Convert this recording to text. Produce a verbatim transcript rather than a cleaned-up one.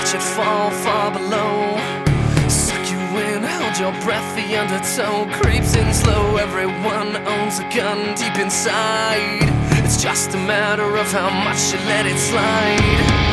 watch it fall far below. Suck you in, hold your breath, the undertow creeps in slow. Everyone owns a gun deep inside. It's just a matter of how much you let it slide.